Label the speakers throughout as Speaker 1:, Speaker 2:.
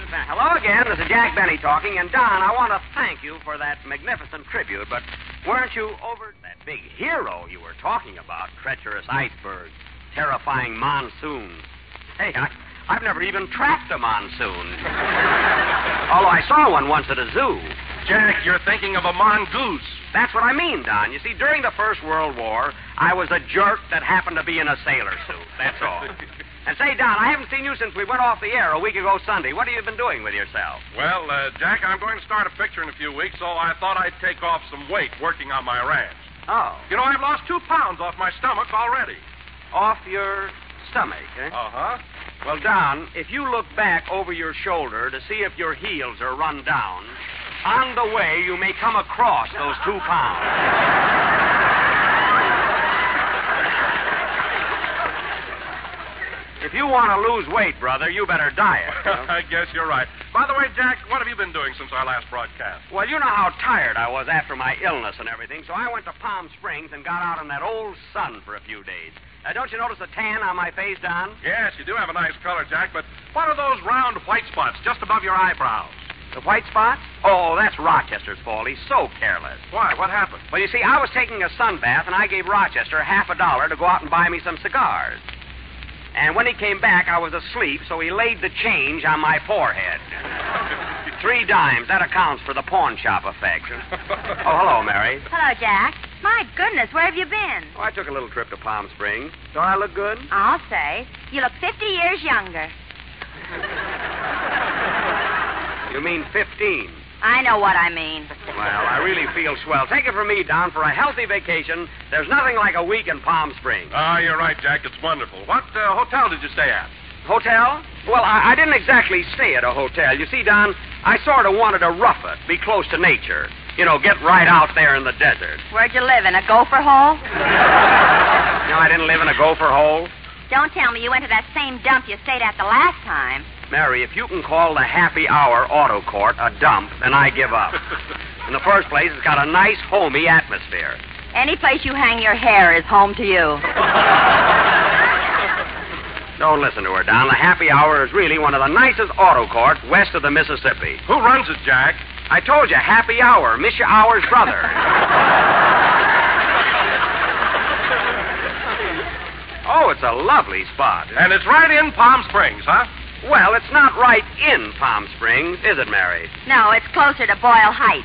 Speaker 1: Hello again. This is Jack Benny talking. And, Don, I want to thank you for that magnificent tribute, but weren't you over that big hero you were talking about? Treacherous icebergs, terrifying monsoons. Hey, I've never even tracked a monsoon. Although I saw one once at a zoo.
Speaker 2: Jack, you're thinking of a mongoose.
Speaker 1: That's what I mean, Don. You see, during the First World War, I was a jerk that happened to be in a sailor suit. That's all. And say, Don, I haven't seen you since we went off the air a week ago Sunday. What have you been doing with yourself?
Speaker 2: Well, Jack, I'm going to start a picture in a few weeks, so I thought I'd take off some weight working on my ranch.
Speaker 1: Oh.
Speaker 2: You know, I've lost 2 pounds off my stomach already.
Speaker 1: Off your stomach, eh?
Speaker 2: Uh-huh.
Speaker 1: Well, Don, if you look back over your shoulder to see if your heels are run down, on the way you may come across those 2 pounds. If you want to lose weight, brother, you better diet.
Speaker 2: I guess you're right. By the way, Jack, what have you been doing since our last broadcast?
Speaker 1: Well, you know how tired I was after my illness and everything, so I went to Palm Springs and got out in that old sun for a few days. Don't you notice the tan on my face, Don?
Speaker 2: Yes, you do have a nice color, Jack, but what are those round white spots just above your eyebrows?
Speaker 1: The white spots? Oh, that's Rochester's fault. He's so careless.
Speaker 2: Why? What happened?
Speaker 1: Well, you see, I was taking a sun bath, and I gave Rochester $50 to go out and buy me some cigars. And when he came back, I was asleep, so he laid the change on my forehead. 3 dimes. That accounts for the pawn shop effect. Oh, hello, Mary.
Speaker 3: Hello, Jack. My goodness, where have you been?
Speaker 1: Oh, I took a little trip to Palm Springs. Don't I look good?
Speaker 3: I'll say. You look 50 years younger.
Speaker 1: You mean 15?
Speaker 3: I know what I mean.
Speaker 1: Well, I really feel swell. Take it from me, Don, for a healthy vacation. There's nothing like a week in Palm Springs.
Speaker 2: You're right, Jack. It's wonderful. What hotel did you stay at?
Speaker 1: Hotel? Well, I didn't exactly stay at a hotel. You see, Don, I sort of wanted to rough it, be close to nature. You know, get right out there in the desert.
Speaker 3: Where'd you live, in a gopher hole?
Speaker 1: No, I didn't live in a gopher hole.
Speaker 3: Don't tell me you went to that same dump you stayed at the last time.
Speaker 1: Mary, if you can call the Happy Hour Auto Court a dump, then I give up. In the first place, it's got a nice, homey atmosphere.
Speaker 3: Any place you hang your hair is home to you.
Speaker 1: Don't listen to her, Don. The Happy Hour is really one of the nicest auto courts west of the Mississippi.
Speaker 2: Who runs it, Jack?
Speaker 1: I told you, Happy Hour, Misha Hour's brother. Oh, it's a lovely spot.
Speaker 2: And it's right in Palm Springs, huh?
Speaker 1: Well, it's not right in Palm Springs, is it, Mary?
Speaker 3: No, it's closer to Boyle Heights.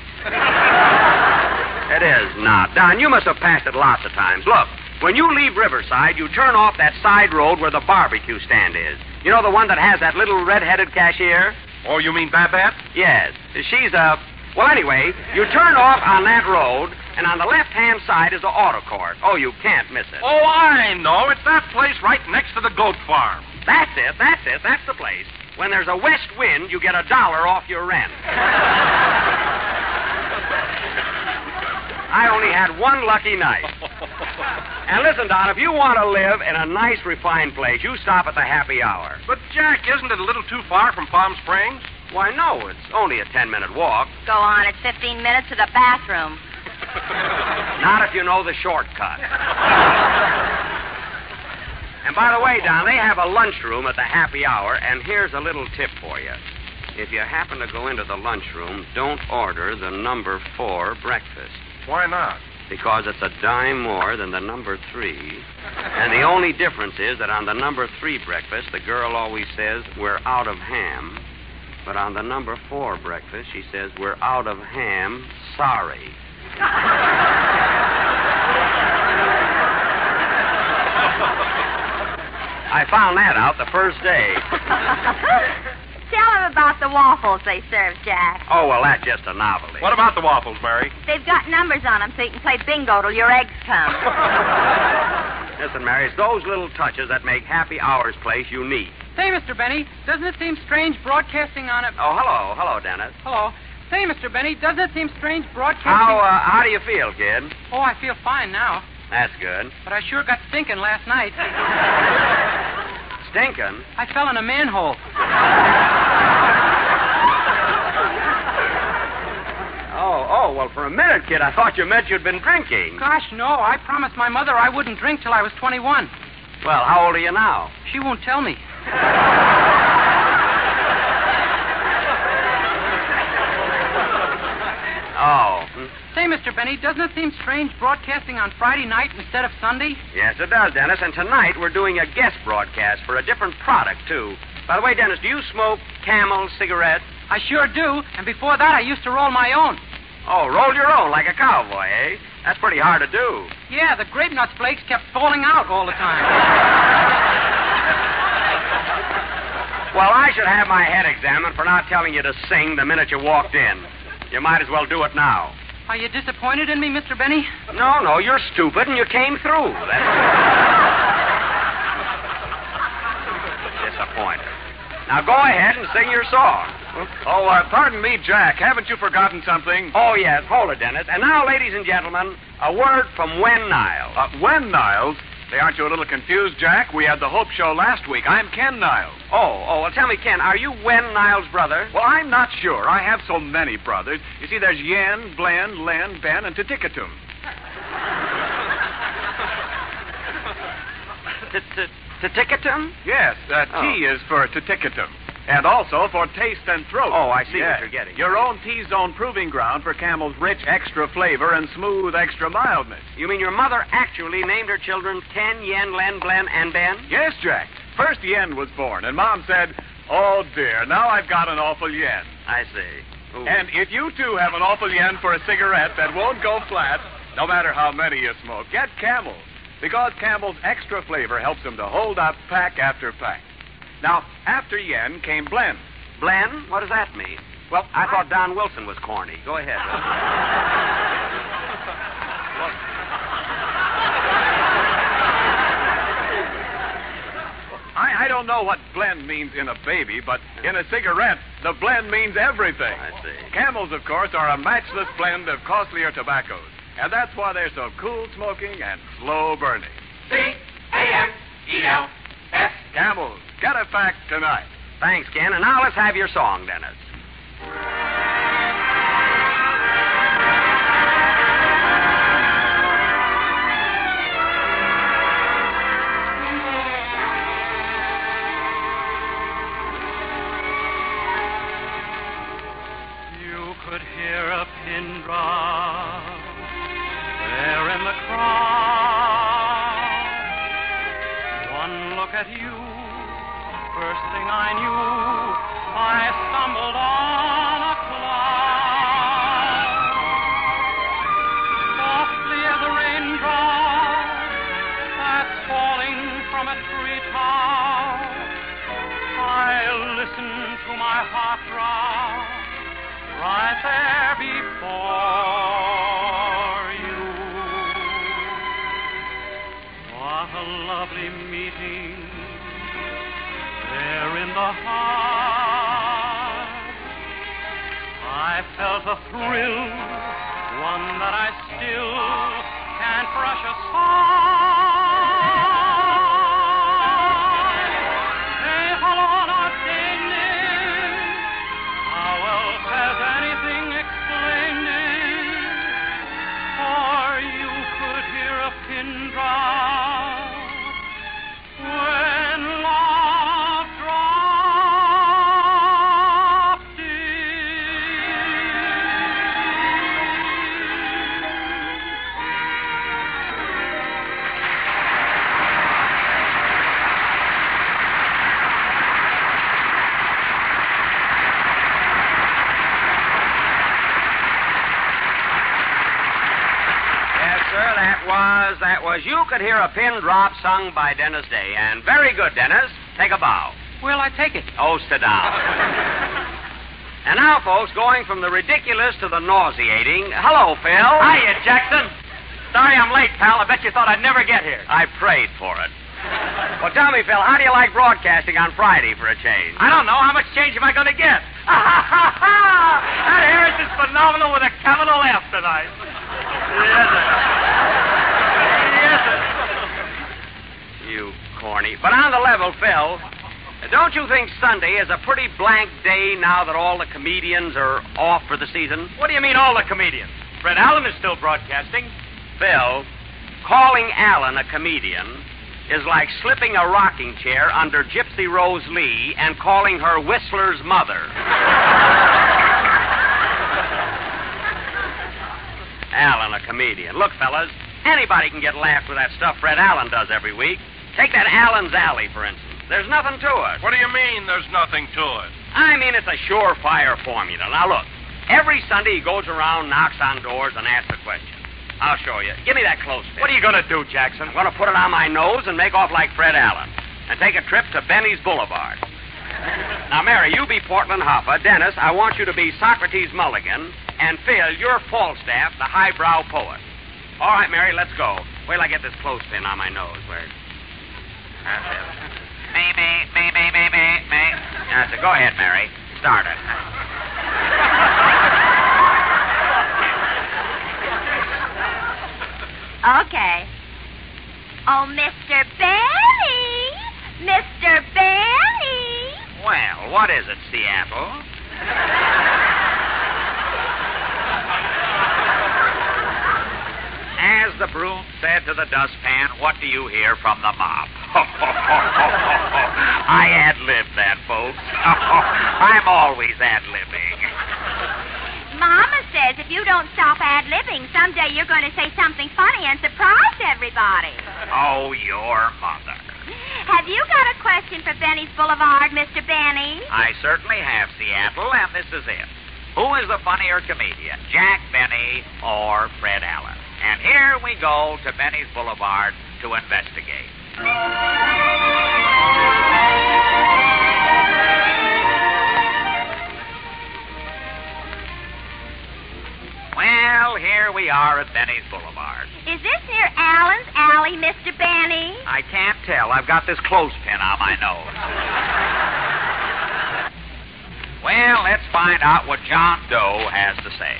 Speaker 1: It is not. Don, you must have passed it lots of times. Look, when you leave Riverside, you turn off that side road where the barbecue stand is. You know, the one that has that little red-headed cashier?
Speaker 2: Oh, you mean Babette?
Speaker 1: Yes. She's a... Well, anyway, you turn off on that road, and on the left-hand side is the auto court. Oh, you can't miss it.
Speaker 2: Oh, I know. It's that place right next to the goat farm.
Speaker 1: That's it. That's the place. When there's a west wind, you get $1 off your rent. I only had one lucky night. And listen, Don, if you want to live in a nice, refined place, you stop at the Happy Hour.
Speaker 2: But, Jack, isn't it a little too far from Palm Springs?
Speaker 1: Why, no, it's only a 10-minute walk.
Speaker 3: Go on, it's 15 minutes to the bathroom.
Speaker 1: Not if you know the shortcut. And by the way, Don, they have a lunchroom at the Happy Hour, and here's a little tip for you. If you happen to go into the lunchroom, don't order the number 4 breakfast.
Speaker 2: Why not?
Speaker 1: Because it's $0.10 more than the number 3. And the only difference is that on the number 3 breakfast, the girl always says, "We're out of ham." But on the number 4 breakfast, she says, "We're out of ham, sorry." I found that out the first day.
Speaker 3: Tell them about the waffles they serve, Jack.
Speaker 1: Oh, well, that's just a novelty.
Speaker 2: What about the waffles, Mary?
Speaker 3: They've got numbers on them so you can play bingo till your eggs come.
Speaker 1: Listen, Mary, it's those little touches that make Happy Hour's place unique.
Speaker 4: Say, Mr. Benny, doesn't it seem strange broadcasting on a...
Speaker 1: Oh, hello. Hello, Dennis.
Speaker 4: Hello. Say, Mr. Benny, doesn't it seem strange broadcasting...
Speaker 1: How do you feel, kid?
Speaker 4: Oh, I feel fine now.
Speaker 1: That's good.
Speaker 4: But I sure got stinking last night.
Speaker 1: Stinking?
Speaker 4: I fell in a manhole.
Speaker 1: Oh, well, for a minute, kid, I thought you meant you'd been drinking.
Speaker 4: Gosh, no. I promised my mother I wouldn't drink till I was 21.
Speaker 1: Well, how old are you now?
Speaker 4: She won't tell me. Mr. Benny, doesn't it seem strange broadcasting on Friday night instead of Sunday?
Speaker 1: Yes, it does, Dennis. And tonight we're doing a guest broadcast for a different product, too. By the way, Dennis, do you smoke Camel cigarettes?
Speaker 4: I sure do, and before that I used to roll my own.
Speaker 1: Oh, roll your own like a cowboy, eh? That's pretty hard to do.
Speaker 4: Yeah, the grape nuts flakes kept falling out all the time.
Speaker 1: Well, I should have my head examined for not telling you to sing the minute you walked in. You might as well do it now.
Speaker 4: Are you disappointed in me, Mr. Benny?
Speaker 1: No, you're stupid and you came through. That's disappointed. Now go ahead and sing your song.
Speaker 2: Oh, pardon me, Jack. Haven't you forgotten something?
Speaker 1: Oh, yes. Hold it, Dennis. And now, ladies and gentlemen, a word from Wen Niles.
Speaker 2: Wen Niles? Say, aren't you a little confused, Jack? We had the Hope Show last week. I'm Ken Niles.
Speaker 1: Oh, well, tell me, Ken, are you Wen Niles' brother?
Speaker 2: Well, I'm not sure. I have so many brothers. You see, there's Yen, Glenn, Len, Ben, and Titikatum.
Speaker 1: Titikatum?
Speaker 2: Yes, T is for Titikatum. And also for taste and throat.
Speaker 1: Oh, I see what you're getting.
Speaker 2: Your own T-zone proving ground for Camel's rich extra flavor and smooth extra mildness.
Speaker 1: You mean your mother actually named her children Ken, Yen, Len, Glenn, and Ben?
Speaker 2: Yes, Jack. First Yen was born, and Mom said, "Oh, dear, now I've got an awful yen."
Speaker 1: I see. Ooh.
Speaker 2: And if you, too, have an awful yen for a cigarette that won't go flat, no matter how many you smoke, get Camel. Because Camel's extra flavor helps them to hold up pack after pack. Now, after yen came blend.
Speaker 1: Blend? What does that mean? Well, I thought Don Wilson was corny. Go ahead.
Speaker 2: I don't know what blend means in a baby, but in a cigarette, the blend means everything.
Speaker 1: I see.
Speaker 2: Camels, of course, are a matchless blend of costlier tobaccos. And that's why they're so cool smoking and slow burning.
Speaker 1: C-A-M-E-L-S.
Speaker 2: Camels, get a pack tonight.
Speaker 1: Thanks, Ken. And now let's have your song, Dennis.
Speaker 5: You could hear a pin drop there in the crowd. One look at you, first thing I knew, I stumbled on a cloud. Softly as a raindrop that's falling from a treetop, I listened to my heart throb right there before you. What a lovely meeting there in the heart. I felt a thrill, one that I still can't brush aside. Hey, hello, not how else has anything explained it? For you could hear a pin drop when love dropped in.
Speaker 1: That was You Could Hear a Pin Drop, sung by Dennis Day. And very good, Dennis. Take a bow.
Speaker 4: Well, I take it.
Speaker 1: Oh, sit down. And now, folks, going from the ridiculous to the nauseating. Hello, Phil.
Speaker 6: Hiya, Jackson. Sorry I'm late, pal. I bet you thought I'd never get here.
Speaker 1: I prayed for it. Well, tell me, Phil, how do you like broadcasting on Friday for a change?
Speaker 6: I don't know. How much change am I going to get? That Harris is phenomenal with a capital F tonight. Yes, sir. Yes, sir.
Speaker 1: You corny. But on the level, Phil, don't you think Sunday is a pretty blank day now that all the comedians are off for the season?
Speaker 6: What do you mean, all the comedians? Fred Allen is still broadcasting.
Speaker 1: Phil, calling Allen a comedian is like slipping a rocking chair under Gypsy Rose Lee and calling her Whistler's mother. Allen, a comedian. Look, fellas, anybody can get laughed with that stuff Fred Allen does every week. Take that Allen's Alley, for instance. There's nothing to it.
Speaker 7: What do you mean there's nothing to it?
Speaker 1: I mean, it's a surefire formula. Now, look, every Sunday he goes around, knocks on doors, and asks a question. I'll show you. Give me that clothespin.
Speaker 6: What are you going to do, Jackson?
Speaker 1: I'm going to put it on my nose and make off like Fred Allen and take a trip to Benny's Boulevard. Now, Mary, you be Portland Hoffa. Dennis, I want you to be Socrates Mulligan. And Phil, you're Falstaff, the highbrow poet. All right, Mary, let's go. Wait till I get this clothespin on my nose. Where? That's it. Me. That's it. Go ahead, Mary. Start it.
Speaker 3: Okay. Oh, Mr. Benny! Mr. Benny!
Speaker 1: Well, what is it, Seattle? As the broom said to the dustpan, what do you hear from the mop? I ad-libbed that, folks. I'm always ad-libbing.
Speaker 3: Mama says if you don't stop ad-libbing, someday you're going to say something funny and surprise everybody.
Speaker 1: Oh, your mother.
Speaker 3: Have you got a question for Benny's Boulevard, Mr. Benny?
Speaker 1: I certainly have, Seattle, and this is it. Who is the funnier comedian, Jack Benny or Fred Allen? And here we go to Benny's Boulevard to investigate. Well, here we are at Benny's Boulevard.
Speaker 3: Is this near Allen's Alley, Mr. Benny?
Speaker 1: I can't tell. I've got this clothespin on my nose. Well, let's find out what John Doe has to say.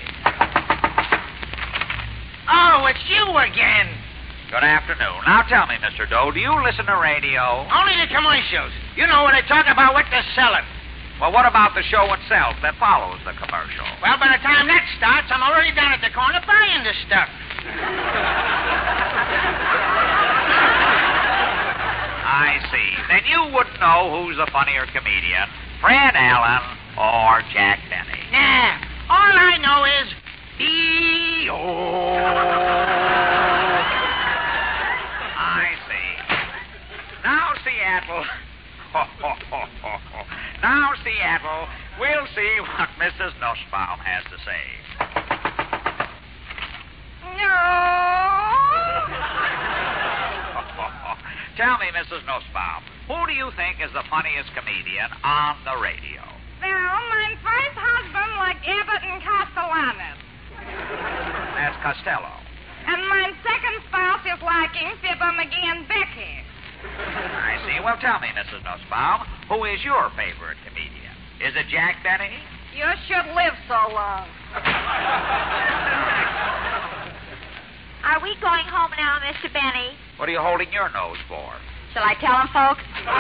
Speaker 8: Oh, it's you again.
Speaker 1: Good afternoon. Now tell me, Mr. Doe, do you listen to radio?
Speaker 8: Only the commercials. You know what they talk about, what they're selling.
Speaker 1: Well, what about the show itself that follows the commercial?
Speaker 8: Well, by the time that starts, I'm already down at the corner buying the stuff.
Speaker 1: I see. Then you wouldn't know who's the funnier comedian, Fred Allen or Jack Benny.
Speaker 8: Nah, all I know is B-O.
Speaker 1: I see. Now, Seattle. Now, Seattle, we'll see what Mrs. Nussbaum has to say.
Speaker 3: No.
Speaker 1: Tell me, Mrs. Nussbaum, who do you think is the funniest comedian on the radio?
Speaker 3: Well, my first husband liked Abbott and Castellanos.
Speaker 1: That's Costello.
Speaker 3: And my second spouse is liking Fibber, McGee, and Becky.
Speaker 1: I see. Well, tell me, Mrs. Nussbaum, who is your favorite comedian? Is it Jack Benny?
Speaker 3: You should live so long. Are we going home now, Mr. Benny?
Speaker 1: What are you holding your nose for?
Speaker 3: Shall I tell him, folks?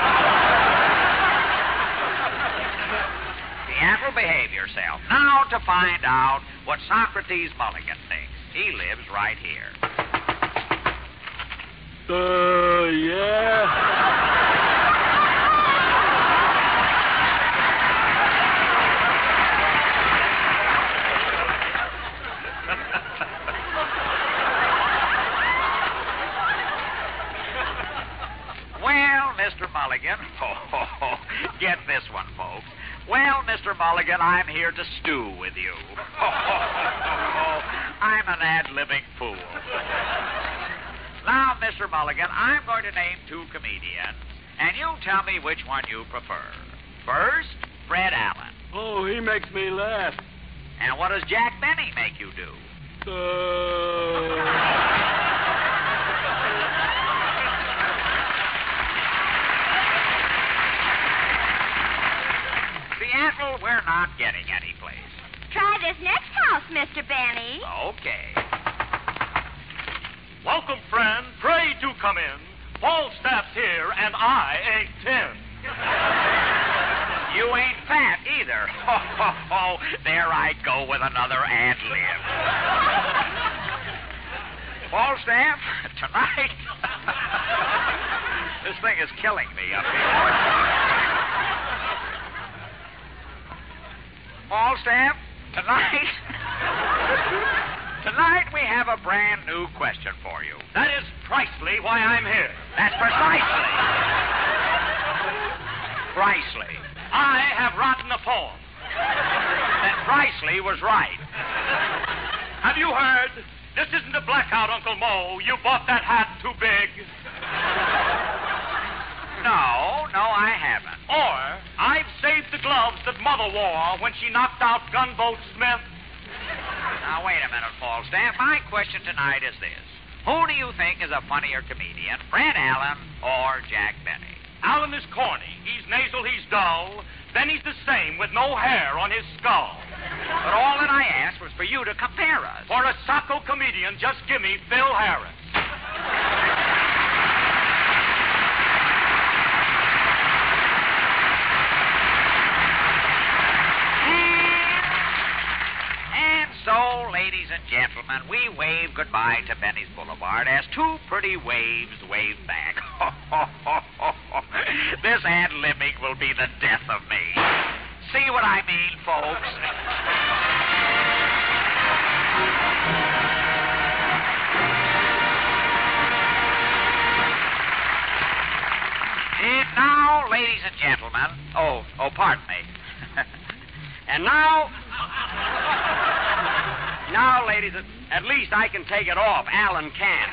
Speaker 1: Seattle, behave yourself. Now to find out what Socrates Mulligan thinks. He lives right here.
Speaker 5: Yeah.
Speaker 1: Well, Mr. Mulligan, get this one, folks. Well, Mr. Mulligan, I'm here to stew with you. I'm an ad-libbing fool. Now, Mr. Mulligan, I'm going to name two comedians, and you tell me which one you prefer. First, Fred Allen.
Speaker 5: Oh, he makes me laugh.
Speaker 1: And what does Jack Benny make you do? Seattle, we're not getting any place.
Speaker 3: Try this next house, Mr. Benny.
Speaker 1: Okay.
Speaker 6: Welcome, friend. Pray do come in. Falstaff's here, and I ain't 10.
Speaker 1: You ain't fat either. There I go with another ad-lib. Falstaff, tonight. This thing is killing me up here. Falstaff, tonight. Tonight we have a brand new question for you.
Speaker 6: That is precisely why I'm here.
Speaker 1: That's precisely. Precisely.
Speaker 6: I have written a poem.
Speaker 1: That precisely was right.
Speaker 6: Have you heard? This isn't a blackout, Uncle Mo. You bought that hat too big.
Speaker 1: No, I haven't.
Speaker 6: Or, I've saved the gloves that Mother wore when she knocked out Gunboat Smith.
Speaker 1: Now, wait a minute, Falstaff. My question tonight is this. Who do you think is a funnier comedian, Fred Allen or Jack Benny?
Speaker 6: Allen is corny. He's nasal, he's dull. Benny's the same with no hair on his skull.
Speaker 1: But all that I asked was for you to compare us.
Speaker 6: For a Sacco comedian, just give me Phil Harris.
Speaker 1: So, ladies and gentlemen, we wave goodbye to Benny's Boulevard as two pretty waves wave back. This ad-libbing will be the death of me. See what I mean, folks? And now, ladies and gentlemen... Oh, pardon me. And now, ladies, at least I can take it off. Alan can't.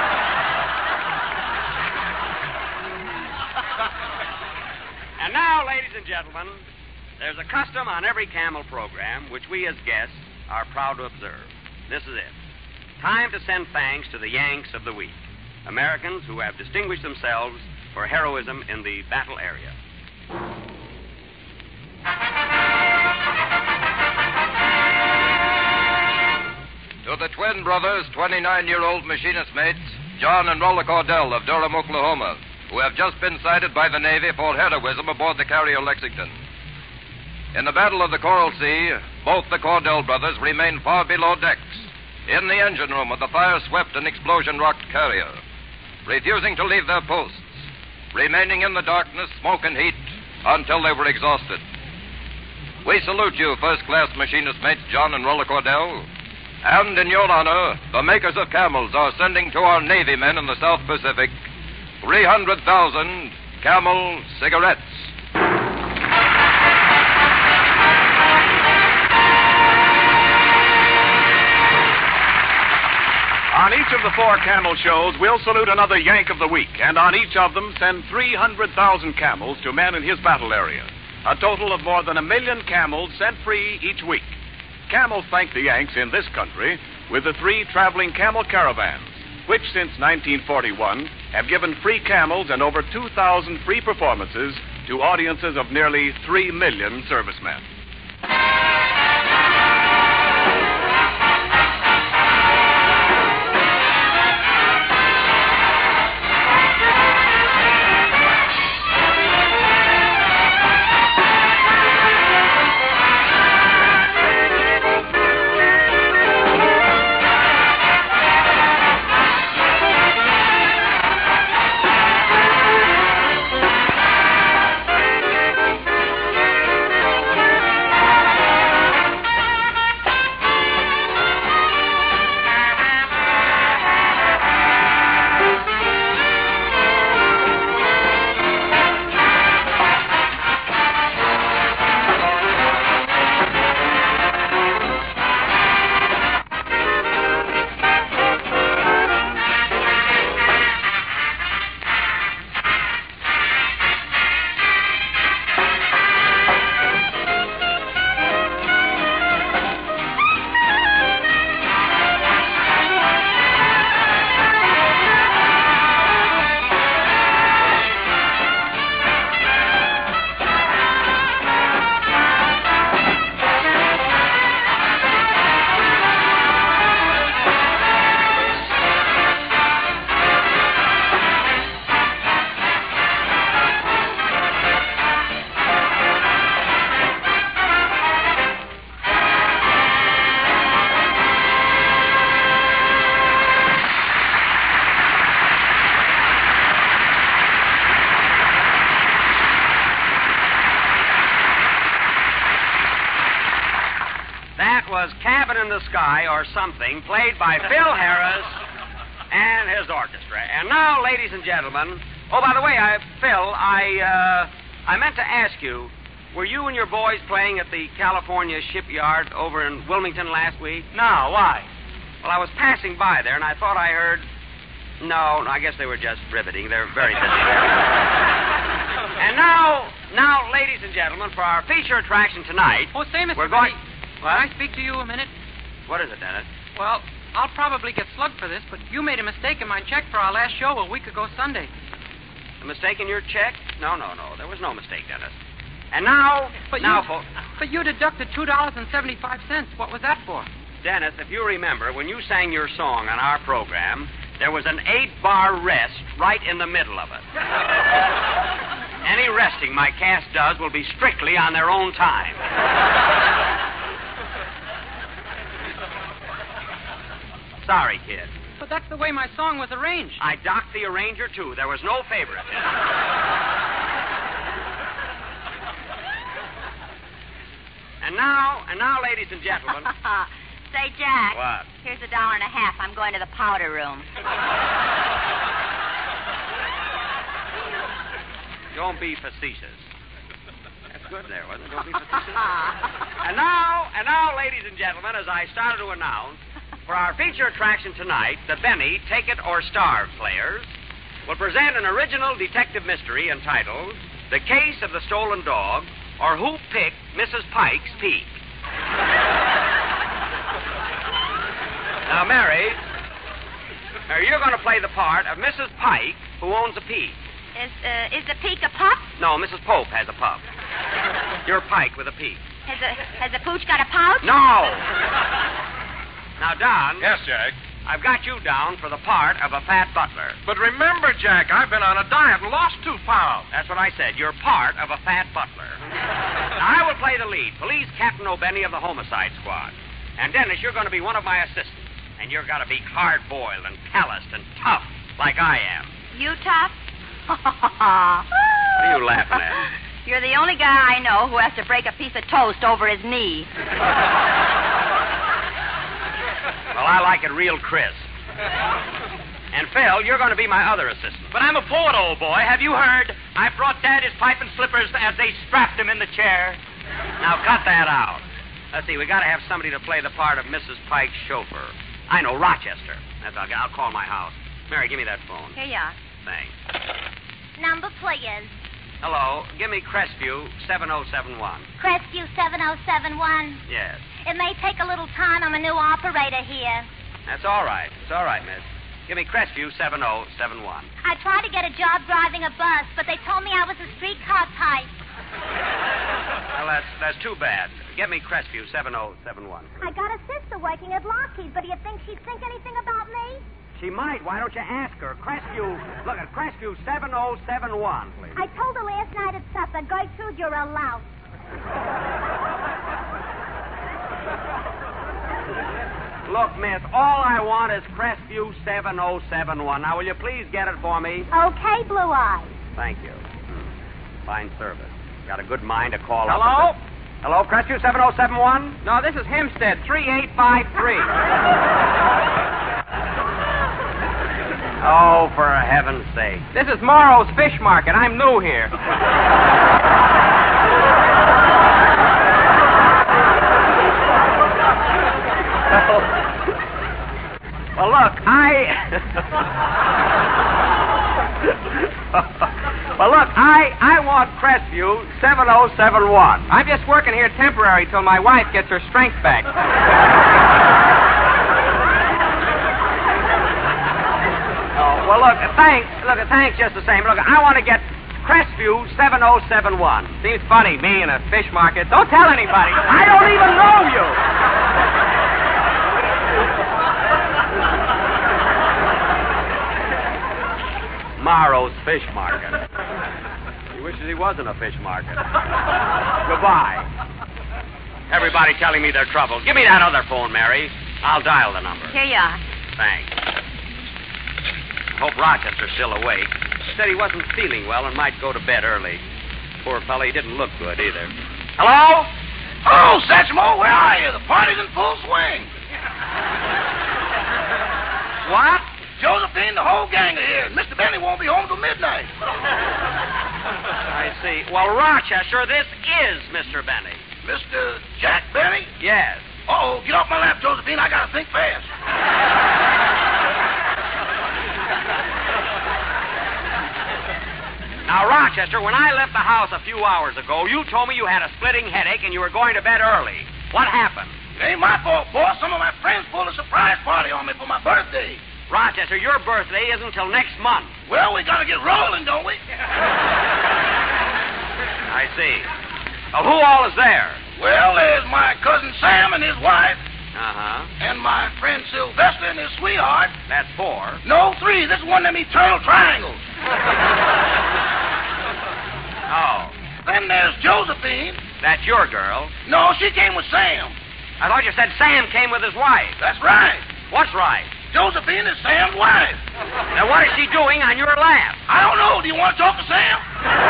Speaker 1: And now, ladies and gentlemen, there's a custom on every Camel program which we as guests are proud to observe. This is it. Time to send thanks to the Yanks of the week, Americans who have distinguished themselves for heroism in the battle area.
Speaker 9: To the twin brothers, 29-year-old machinist mates, John and Rolla Cordell of Durham, Oklahoma, who have just been cited by the Navy for heroism aboard the carrier Lexington. In the Battle of the Coral Sea, both the Cordell brothers remained far below decks, in the engine room of the fire-swept and explosion-rocked carrier, refusing to leave their posts, remaining in the darkness, smoke, and heat until they were exhausted. We salute you, first-class machinist mates John and Rolla Cordell. And in your honor, the makers of Camels are sending to our Navy men in the South Pacific 300,000 Camel cigarettes.
Speaker 2: On each of the 4 Camel shows, we'll salute another Yank of the week, and on each of them send 300,000 camels to men in his battle area. A total of more than 1 million camels sent free each week. Camels thank the Yanks in this country with the 3 traveling camel caravans, which since 1941 have given free camels and over 2,000 free performances to audiences of nearly 3 million servicemen.
Speaker 1: that was Cabin in the Sky or Something, played by Phil Harris and his orchestra. And now, ladies and gentlemen, oh, by the way, Phil, I meant to ask you, were you and your boys playing at the California Shipyard over in Wilmington last week?
Speaker 6: No, why?
Speaker 1: Well, I was passing by there, and I thought I heard... No, I guess they were just riveting. They're very busy there. And now, ladies and gentlemen, for our feature attraction tonight...
Speaker 4: Oh, say, Mr.
Speaker 1: We're going...
Speaker 4: What? Can I speak to you a minute?
Speaker 1: What is it, Dennis?
Speaker 4: Well, I'll probably get slugged for this, but you made a mistake in my check for our last show a week ago Sunday.
Speaker 1: A mistake in your check? No. There was no mistake, Dennis. And now...
Speaker 4: But you deducted $2.75. What was that for?
Speaker 1: Dennis, if you remember, when you sang your song on our program, there was an 8-bar rest right in the middle of it. Any resting my cast does will be strictly on their own time. Sorry, kid.
Speaker 4: But that's the way my song was arranged.
Speaker 1: I docked the arranger, too. There was no favorite. And now, ladies and gentlemen...
Speaker 3: Say, Jack.
Speaker 1: What?
Speaker 3: Here's $1.50. I'm going to the powder room.
Speaker 1: Don't be facetious. That's good there, wasn't it? Don't be facetious. And now, ladies and gentlemen, as I started to announce, for our feature attraction tonight, the Benny Take It or Starve players will present an original detective mystery entitled The Case of the Stolen Dog, or Who Picked Mrs. Pike's Peak. Now, Mary, you're going to play the part of Mrs. Pike, who owns a peak.
Speaker 3: Is the peak a pup?
Speaker 1: No, Mrs. Pope has a pup. You're Pike with a peak.
Speaker 3: Has the pooch got a pouch?
Speaker 1: No. Now, Don.
Speaker 7: Yes, Jack.
Speaker 1: I've got you down for the part of a fat butler.
Speaker 7: But remember, Jack, I've been on a diet and lost 2 pounds.
Speaker 1: That's what I said. You're part of a fat butler. Now, I will play the lead, Police Captain O'Benny of the Homicide Squad. And, Dennis, you're going to be one of my assistants. And you're going to be hard-boiled and calloused and tough like I am.
Speaker 3: You tough?
Speaker 1: What are you laughing at?
Speaker 3: You're the only guy I know who has to break a piece of toast over his knee.
Speaker 1: Well, I like it real crisp. And, Phil, you're going to be my other assistant.
Speaker 6: But I'm a poet, old boy. Have you heard? I brought Dad his pipe and slippers as they strapped him in the chair.
Speaker 1: Now, cut that out. Let's see, we got to have somebody to play the part of Mrs. Pike's chauffeur. I know, Rochester. I'll call my house. Mary, give me that phone.
Speaker 3: Here you are.
Speaker 1: Thanks.
Speaker 3: Number, please.
Speaker 1: Hello. Give me Crestview 7071.
Speaker 3: Crestview 7071.
Speaker 1: Yes.
Speaker 3: It may take a little time. I'm a new operator here.
Speaker 1: That's all right. It's all right, miss. Give me Crestview 7071.
Speaker 3: I tried to get a job driving a bus, but they told me I was a streetcar type.
Speaker 1: Well, that's too bad. Get me Crestview 7071.
Speaker 3: I got a sister working at Lockheed, but do you think she'd think anything about me?
Speaker 1: She might. Why don't you ask her? Look at Crestview 7071, please.
Speaker 3: I told her last night at supper, Gertrude, you're a louse.
Speaker 1: Look, miss, all I want is Crestview 7071. Now, will you please get it for me?
Speaker 3: Okay, Blue Eyes.
Speaker 1: Thank you. Fine service. Got a good mind to call
Speaker 4: Hello?
Speaker 1: up. Hello, Crestview 7071?
Speaker 4: No, this is Hempstead, 3853.
Speaker 1: Oh, for heaven's sake.
Speaker 4: This is Morrow's Fish Market. I'm new here.
Speaker 1: Well, look, I want Crestview 7071.
Speaker 4: I'm just working here temporary till my wife gets her strength back.
Speaker 1: Oh, well, look, thanks just the same. Look, I want to get Crestview 7071.
Speaker 4: Seems funny, me in a fish market. Don't tell anybody.
Speaker 1: I don't even know you. Morrow's Fish Market. He wishes he wasn't a fish market. Goodbye. Everybody telling me their trouble. Give me that other phone, Mary. I'll dial the number.
Speaker 3: Here you are.
Speaker 1: Thanks. I hope Rochester's still awake. He said he wasn't feeling well and might go to bed early. Poor fellow, he didn't look good either. Hello? Oh!
Speaker 6: Hello, Satchmo. Where are you? The party's in full swing.
Speaker 1: What?
Speaker 6: Josephine, the whole gang are here. Mr. Benny won't be home till midnight.
Speaker 1: I see. Well, Rochester, this is Mr. Benny.
Speaker 6: Mr. Jack Benny?
Speaker 1: Yes.
Speaker 6: Uh-oh, get off my lap, Josephine. I gotta think fast.
Speaker 1: Now, Rochester, when I left the house a few hours ago, you told me you had a splitting headache and you were going to bed early. What happened?
Speaker 6: It ain't my fault, boss. Some of my friends pulled a surprise party on me for my birthday.
Speaker 1: Rochester, your birthday isn't until next month.
Speaker 6: Well, we gotta get rolling, don't we?
Speaker 1: I see. Well, who all is there?
Speaker 6: Well, there's my cousin Sam and his wife,
Speaker 1: Uh-huh.
Speaker 6: and my friend Sylvester and his sweetheart.
Speaker 1: That's 4.
Speaker 6: No, 3. This is one of them eternal triangles.
Speaker 1: Oh.
Speaker 6: Then there's Josephine.
Speaker 1: That's your girl.
Speaker 6: No, she came with Sam.
Speaker 1: I thought you said Sam came with his wife.
Speaker 6: That's right.
Speaker 1: What's right?
Speaker 6: Josephine is Sam's wife.
Speaker 1: Now, what is she doing on your lap?
Speaker 6: I don't know. Do you want to talk to Sam?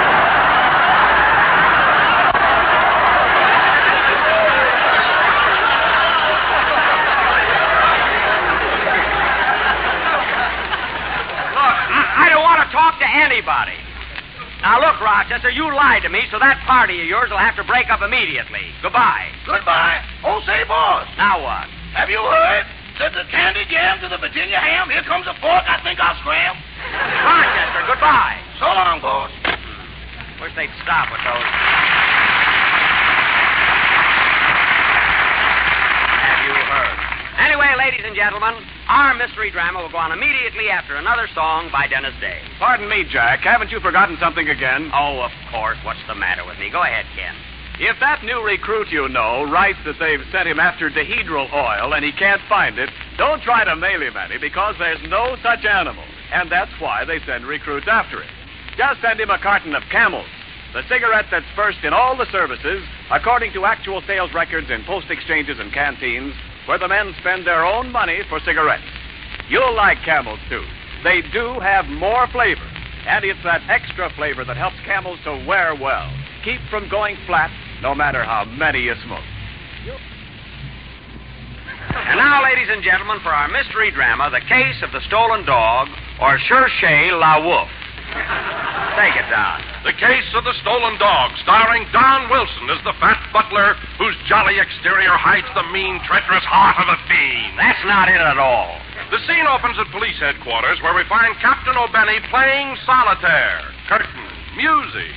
Speaker 1: Look, I don't want to talk to anybody. Now, look, Rochester, you lied to me, so that party of yours will have to break up immediately. Goodbye.
Speaker 6: Goodbye. Oh, say, boss.
Speaker 1: Now what?
Speaker 6: Have you heard? Said the candy jam to the Virginia ham. Here comes a fork. I think I'll scram.
Speaker 1: Rochester, goodbye.
Speaker 6: So long, boss.
Speaker 1: Wish they'd stop with those. Have you heard? Anyway, ladies and gentlemen, our mystery drama will go on immediately after another song by Dennis Day.
Speaker 2: Pardon me, Jack. Haven't you forgotten something again?
Speaker 1: Oh, of course. What's the matter with me? Go ahead, Ken.
Speaker 2: If that new recruit you know writes that they've sent him after dehedral oil and he can't find it, don't try to mail him any because there's no such animal. And that's why they send recruits after it. Just send him a carton of Camels, the cigarette that's first in all the services, according to actual sales records in post exchanges and canteens, where the men spend their own money for cigarettes. You'll like Camels, too. They do have more flavor, and it's that extra flavor that helps Camels to wear well, keep from going flat, no matter how many you smoke.
Speaker 1: And now, ladies and gentlemen, for our mystery drama, The Case of the Stolen Dog, or Cherchez La Wolf. Take it down.
Speaker 7: The Case of the Stolen Dog, starring Don Wilson as the fat butler whose jolly exterior hides the mean, treacherous heart of a fiend.
Speaker 1: That's not it at all.
Speaker 7: The scene opens at police headquarters where we find Captain O'Benny playing solitaire. Curtain, music.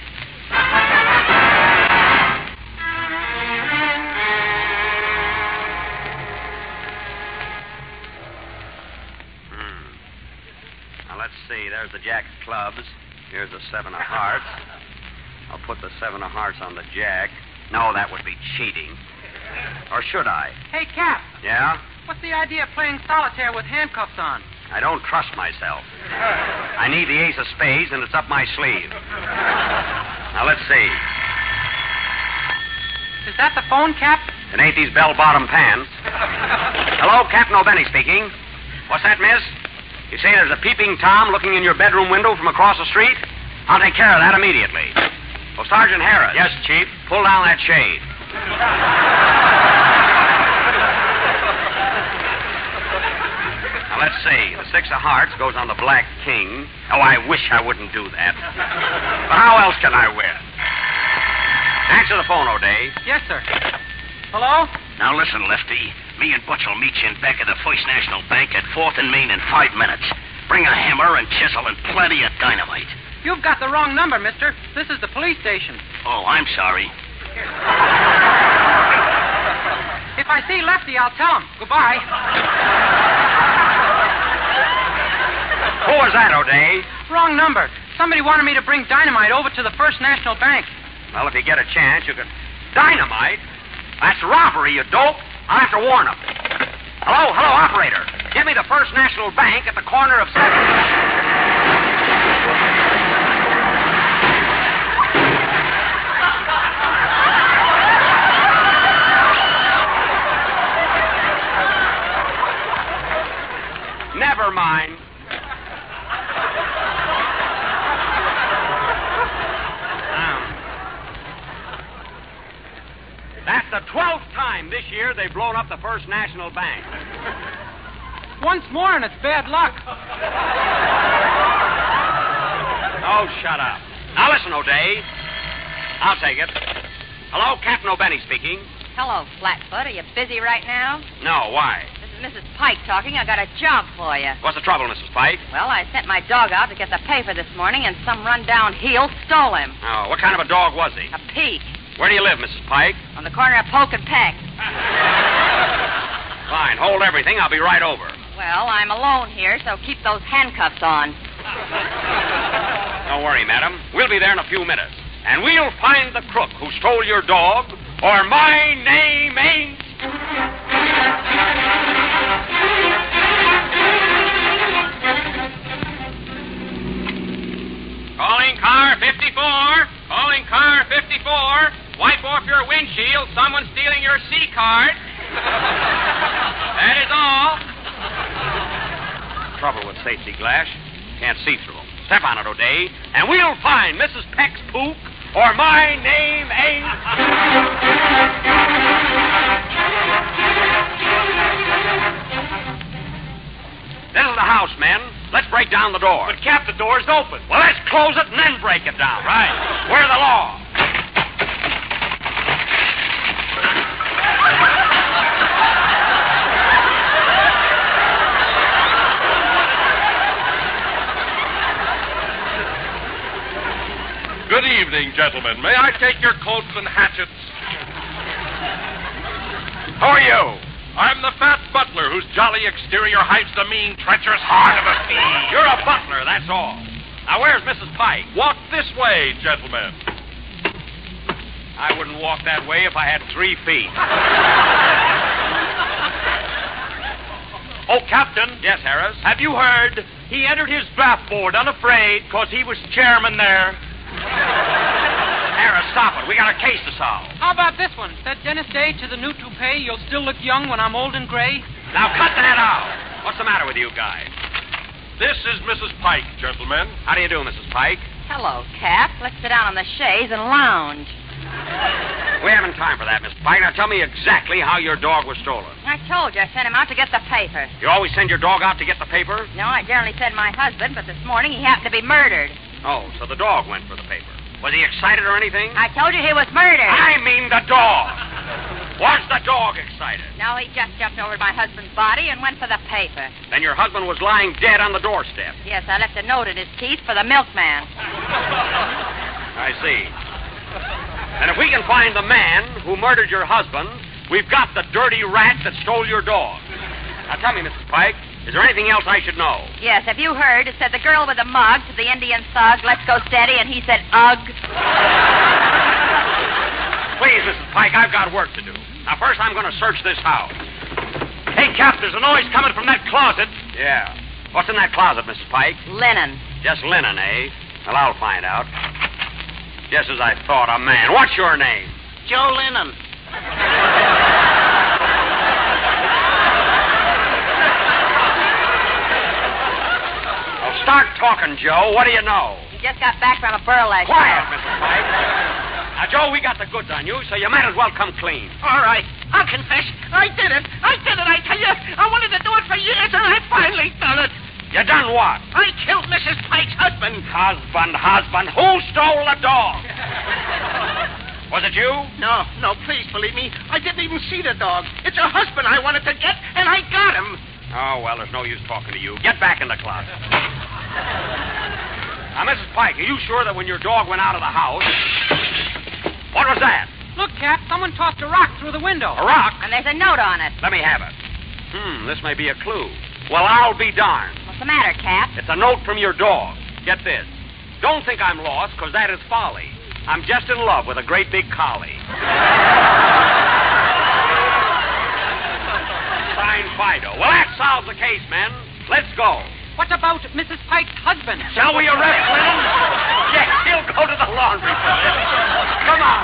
Speaker 1: Now, let's see. There's the Jack of Clubs. Here's the 7 of Hearts. I'll put the 7 of Hearts on the Jack. No, that would be cheating. Or should I?
Speaker 4: Hey, Cap,
Speaker 1: Yeah?
Speaker 4: what's the idea of playing solitaire with handcuffs on?
Speaker 1: I don't trust myself. I need the ace of spades, and it's up my sleeve. Now, let's see.
Speaker 4: Is that the phone, Cap?
Speaker 1: It ain't these bell-bottom pants. Hello, Captain O'Benny speaking. What's that, miss? You say there's a peeping Tom looking in your bedroom window from across the street? I'll take care of that immediately. Oh, Sergeant Harris. Yes, Chief. Pull down that shade. Now, let's see. The 6 of Hearts goes on the Black King. Oh, I wish I wouldn't do that. But how else can I win? Answer the phone, O'Day.
Speaker 4: Yes, sir. Hello?
Speaker 6: Now listen, Lefty. Me and Butch will meet you in back of the First National Bank at 4th and Main in 5 minutes. Bring a hammer and chisel and plenty of dynamite.
Speaker 4: You've got the wrong number, mister. This is the police station.
Speaker 6: Oh, I'm sorry.
Speaker 4: If I see Lefty, I'll tell him. Goodbye.
Speaker 1: Who was that, O'Day?
Speaker 4: Wrong number. Somebody wanted me to bring dynamite over to the First National Bank.
Speaker 1: Well, if you get a chance, you could... Dynamite? That's robbery, you dope. I'll have to warn them. Hello, operator. Give me the First National Bank at the corner of 7th. Never mind. That the 12th time this year they've blown up the First National Bank.
Speaker 4: Once more, and it's bad luck.
Speaker 1: Oh, shut up. Now, listen, O'Day. I'll take it. Hello, Captain O'Benny speaking.
Speaker 10: Hello, Flatfoot. Are you busy right now?
Speaker 1: No, why?
Speaker 10: This is Mrs. Pike talking. I got a job for you.
Speaker 1: What's the trouble, Mrs. Pike?
Speaker 10: Well, I sent my dog out to get the paper this morning, and some rundown heel stole him.
Speaker 1: Oh, what kind of a dog was he?
Speaker 10: A peak.
Speaker 1: Where do you live, Mrs. Pike?
Speaker 10: On the corner of Polk and Peck.
Speaker 1: Fine. Hold everything. I'll be right over.
Speaker 10: Well, I'm alone here, so keep those handcuffs on.
Speaker 1: Don't worry, madam. We'll be there in a few minutes. And we'll find the crook who stole your dog, or my name ain't...
Speaker 4: Calling car 54. Calling car 54. Wipe off your windshield. Someone's stealing your C card. That is all.
Speaker 1: Trouble with safety glass. Can't see through them. Step on it, O'Day, and we'll find Mrs. Peck's Pook, or my name ain't... This is the house, men. Let's break down the door.
Speaker 6: But, Cap, the door's open.
Speaker 1: Well, let's close it and then break it down.
Speaker 6: Right.
Speaker 1: We're the law.
Speaker 7: Good evening, gentlemen. May I take your coats and hatchets?
Speaker 1: Who are you?
Speaker 7: I'm the fat butler whose jolly exterior hides the mean, treacherous heart of a thief.
Speaker 1: You're a butler, that's all. Now, where's Mrs. Pike?
Speaker 7: Walk this way, gentlemen.
Speaker 1: I wouldn't walk that way if I had 3 feet.
Speaker 6: Oh, Captain.
Speaker 1: Yes, Harris?
Speaker 6: Have you heard? He entered his draft board unafraid because he was chairman there.
Speaker 1: Harris, stop it. We got a case to solve.
Speaker 4: How about this one? Said Dennis Day to the new toupee, you'll still look young when I'm old and gray.
Speaker 1: Now, cut that out. What's the matter with you guys?
Speaker 7: This is Mrs. Pike, gentlemen.
Speaker 1: How do you do, Mrs. Pike?
Speaker 10: Hello, Cap. Let's sit down on the chaise and lounge.
Speaker 1: We haven't time for that, Miss Pike. Now, tell me exactly how your dog was stolen.
Speaker 10: I told you I sent him out to get the paper.
Speaker 1: You always send your dog out to get the paper?
Speaker 10: No, I generally send my husband, but this morning he happened to be murdered.
Speaker 1: Oh, so the dog went for the paper. Was he excited or anything?
Speaker 10: I told you he was murdered.
Speaker 1: I mean the dog. Was the dog excited?
Speaker 10: No, he just jumped over my husband's body and went for the paper.
Speaker 1: Then your husband was lying dead on the doorstep.
Speaker 10: Yes, I left a note in his teeth for the milkman.
Speaker 1: I see. And if we can find the man who murdered your husband, we've got the dirty rat that stole your dog. Now tell me, Mrs. Pike, is there anything else I should know?
Speaker 10: Yes, have you heard? It said the girl with the mug to the Indian thug, let's go steady, and he said, ugh.
Speaker 1: Please, Mrs. Pike, I've got work to do. Now, first I'm going to search this house.
Speaker 6: Hey, Cap, there's a noise coming from that closet.
Speaker 1: Yeah. What's in that closet, Mrs. Pike?
Speaker 10: Linen.
Speaker 1: Just linen, eh? Well, I'll find out. Just as I thought, a man. What's your name?
Speaker 8: Joe Lennon.
Speaker 1: Well, start talking, Joe. What do you know?
Speaker 10: He just got back from a burlesque.
Speaker 1: Quiet, Mrs. Pike. Now, Joe, we got the goods on you, so you might as well come clean.
Speaker 8: All right. I'll confess. I did it. I tell you. I wanted to do it for years, and I finally done it.
Speaker 1: You done what?
Speaker 8: I killed Mrs. Pike's husband.
Speaker 1: Husband. Who stole the dog? Was it you?
Speaker 8: No, please believe me. I didn't even see the dog. It's her husband I wanted to get, and I got him.
Speaker 1: Oh, well, there's no use talking to you. Get back in the closet. Now, Mrs. Pike, are you sure that when your dog went out of the house... What was that?
Speaker 4: Look, Cap, someone tossed a rock through the window.
Speaker 1: A rock?
Speaker 10: And there's a note on it.
Speaker 1: Let me have it. This may be a clue. Well, I'll be darned.
Speaker 10: What's the matter, Cap?
Speaker 1: It's a note from your dog. Get this. Don't think I'm lost, because that is folly. I'm just in love with a great big collie. Signed Fido. Well, that solves the case, men. Let's go.
Speaker 4: What about Mrs. Pike's husband?
Speaker 1: Shall we arrest Lennon? Yes, he'll go to the laundry for this. Come on.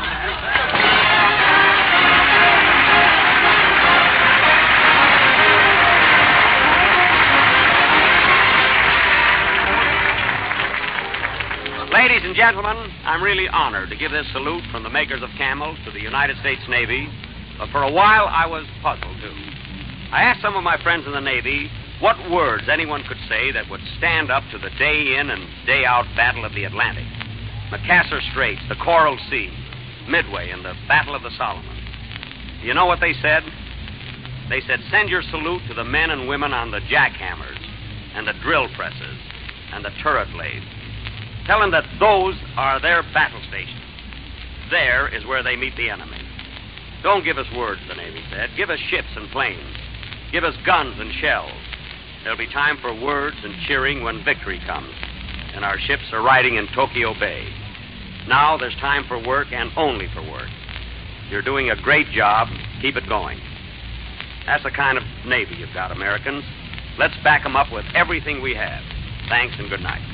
Speaker 1: Ladies and gentlemen, I'm really honored to give this salute from the makers of camels to the United States Navy But for a while, I was puzzled, too. I asked some of my friends in the Navy what words anyone could say that would stand up to the day-in and day-out Battle of the Atlantic, Macassar Straits, the Coral Sea, Midway, and the Battle of the Solomons. Do you know what they said? They said, send your salute to the men and women on the jackhammers and the drill presses and the turret blades. Tell them that those are their battle stations. There is where they meet the enemy. Don't give us words, the Navy said. Give us ships and planes. Give us guns and shells. There'll be time for words and cheering when victory comes, and our ships are riding in Tokyo Bay. Now there's time for work and only for work. You're doing a great job. Keep it going. That's the kind of Navy you've got, Americans. Let's back them up with everything we have. Thanks and good night.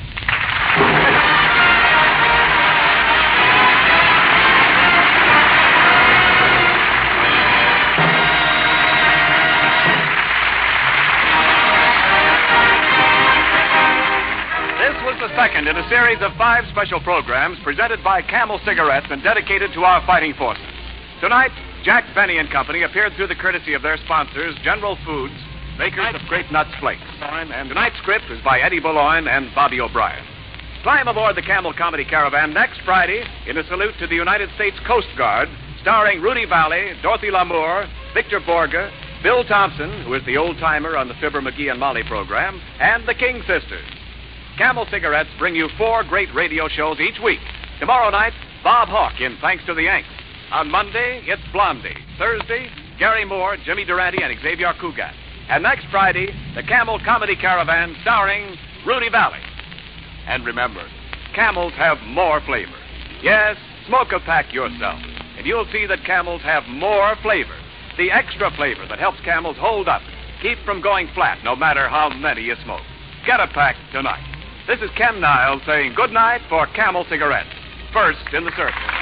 Speaker 2: This was the second in a series of 5 special programs presented by Camel Cigarettes and dedicated to our fighting forces. Tonight, Jack Benny and Company appeared through the courtesy of their sponsors, General Foods, makers of Grape Nuts Flakes. And tonight's script is by Eddie Boulogne and Bobby O'Brien. Climb aboard the Camel Comedy Caravan next Friday in a salute to the United States Coast Guard, starring Rudy Valley, Dorothy Lamour, Victor Borga, Bill Thompson, who is the old-timer on the Fibber, McGee, and Molly program, and the King Sisters. Camel Cigarettes bring you 4 great radio shows each week. Tomorrow night, Bob Hawke in Thanks to the Yanks. On Monday, it's Blondie. Thursday, Gary Moore, Jimmy Durante, and Xavier Cugat. And next Friday, the Camel Comedy Caravan starring Rudy Valley. And remember, Camels have more flavor. Yes, smoke a pack yourself, and you'll see that Camels have more flavor. The extra flavor that helps Camels hold up, keep from going flat no matter how many you smoke. Get a pack tonight. This is Ken Niles saying good night for Camel Cigarettes. First in the circle.